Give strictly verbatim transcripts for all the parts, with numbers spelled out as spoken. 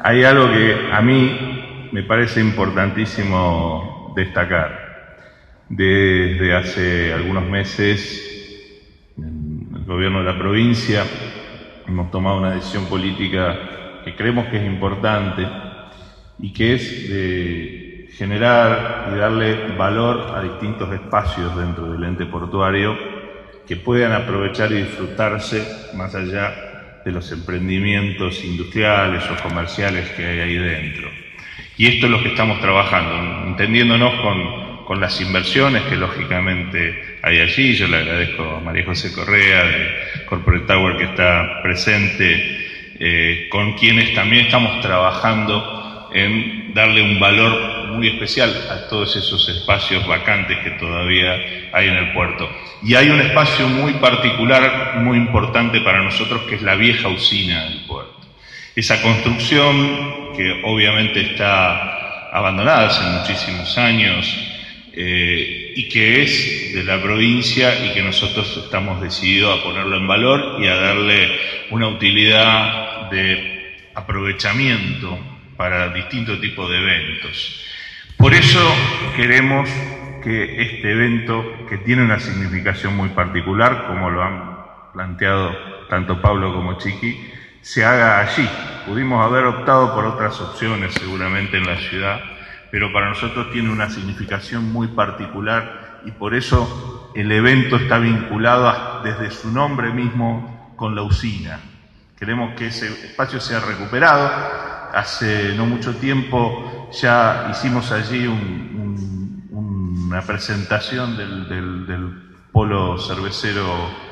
hay algo que a mí me parece importantísimo destacar. Desde hace algunos meses, en el gobierno de la provincia, hemos tomado una decisión política que creemos que es importante y que es de generar y darle valor a distintos espacios dentro del ente portuario que puedan aprovechar y disfrutarse más allá de los emprendimientos industriales o comerciales que hay ahí dentro. Y esto es lo que estamos trabajando, entendiéndonos con, con las inversiones que lógicamente hay allí. Yo le agradezco a María José Correa de Corporate Tower que está presente, eh, con quienes también estamos trabajando en darle un valor muy especial a todos esos espacios vacantes que todavía hay en el puerto. Y hay un espacio muy particular, muy importante para nosotros, que es la vieja usina del puerto. Esa construcción que obviamente está abandonada hace muchísimos años eh, y que es de la provincia y que nosotros estamos decididos a ponerlo en valor y a darle una utilidad de aprovechamiento para distintos tipos de eventos. Por eso queremos que este evento, que tiene una significación muy particular, como lo han planteado tanto Pablo como Chiqui, se haga allí. Pudimos haber optado por otras opciones seguramente en la ciudad, pero para nosotros tiene una significación muy particular y por eso el evento está vinculado a, desde su nombre mismo con la usina. Queremos que ese espacio sea recuperado. Hace no mucho tiempo ya hicimos allí un, un, una presentación del, del, del polo cervecero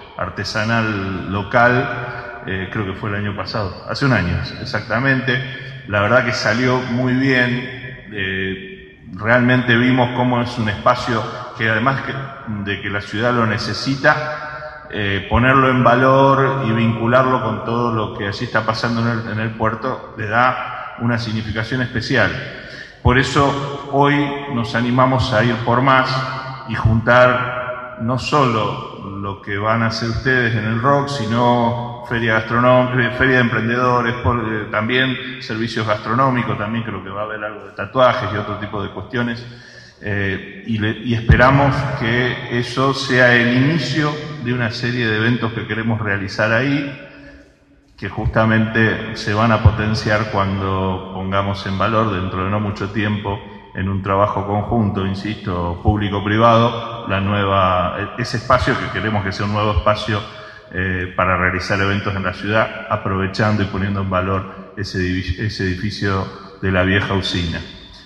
artesanal local, eh, creo que fue el año pasado, hace un año exactamente. La verdad que salió muy bien, eh, realmente vimos cómo es un espacio que además que, de que la ciudad lo necesita, Eh, ponerlo en valor y vincularlo con todo lo que allí está pasando en el, en el puerto le da una significación especial. Por eso hoy nos animamos a ir por más y juntar no solo lo que van a hacer ustedes en el R O C, sino feria gastronómica, feria de emprendedores, por, eh, también servicios gastronómicos, también creo que va a haber algo de tatuajes y otro tipo de cuestiones. Eh, y, le, y esperamos que eso sea el inicio de una serie de eventos que queremos realizar ahí, que justamente se van a potenciar cuando pongamos en valor dentro de no mucho tiempo, en un trabajo conjunto, insisto, público-privado, la nueva, ese espacio que queremos que sea un nuevo espacio eh, para realizar eventos en la ciudad, aprovechando y poniendo en valor ese, ese edificio de la vieja usina.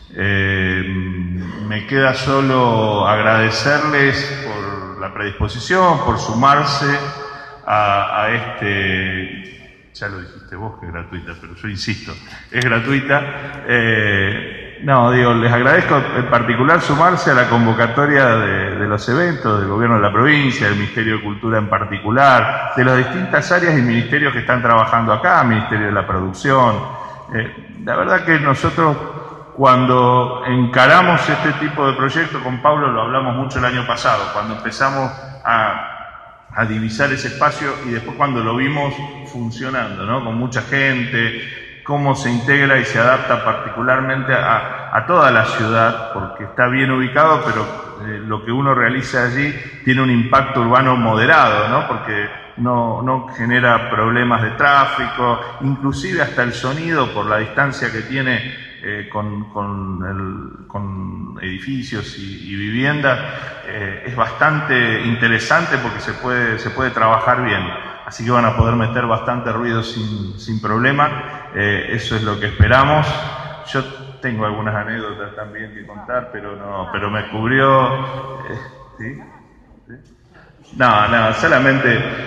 Eh, me queda solo agradecerles por la predisposición, por sumarse a, a este, ya lo dijiste vos que es gratuita, pero yo insisto, es gratuita. Eh, no, digo, les agradezco en particular sumarse a la convocatoria de, de los eventos del gobierno de la provincia, del Ministerio de Cultura en particular, de las distintas áreas y ministerios que están trabajando acá, Ministerio de la Producción. Eh, la verdad que nosotros, cuando encaramos este tipo de proyectos, con Pablo lo hablamos mucho el año pasado, cuando empezamos a, a divisar ese espacio y después cuando lo vimos funcionando, ¿no? Con mucha gente, cómo se integra y se adapta particularmente a, a toda la ciudad, porque está bien ubicado, pero eh, lo que uno realiza allí tiene un impacto urbano moderado, ¿no? Porque no, no genera problemas de tráfico, inclusive hasta el sonido por la distancia que tiene Eh, con, con, el, con edificios y, y viviendas, eh, es bastante interesante porque se puede, se puede trabajar bien. Así que van a poder meter bastante ruido sin, sin problema. Eh, eso es lo que esperamos. Yo tengo algunas anécdotas también que contar, pero no, pero me cubrió. Eh, ¿sí? ¿Sí? No, no, solamente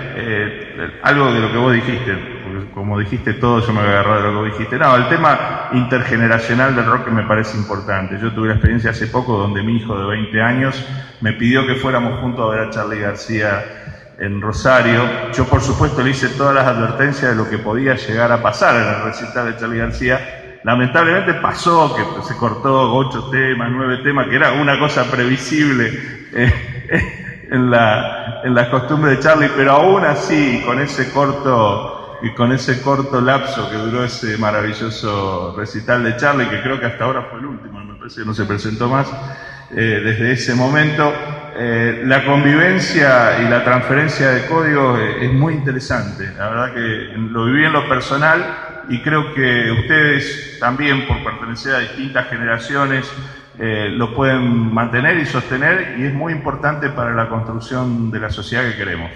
eh, algo de lo que vos dijiste, porque como dijiste todo, yo me voy a agarrar de lo que vos dijiste. No, el tema intergeneracional del rock me parece importante. Yo tuve la experiencia hace poco donde mi hijo de veinte años me pidió que fuéramos juntos a ver a Charly García en Rosario. Yo, por supuesto, le hice todas las advertencias de lo que podía llegar a pasar en el recital de Charly García. Lamentablemente pasó que se cortó ocho temas, nueve temas, que era una cosa previsible eh, eh, en la, en las costumbres de Charly, pero aún así, con ese corto y con ese corto lapso que duró ese maravilloso recital de Charlie, que creo que hasta ahora fue el último, me parece que no se presentó más, eh, desde ese momento, eh, la convivencia y la transferencia de códigos es muy interesante. La verdad que lo viví en lo personal y creo que ustedes también, por pertenecer a distintas generaciones, eh, lo pueden mantener y sostener, y es muy importante para la construcción de la sociedad que queremos.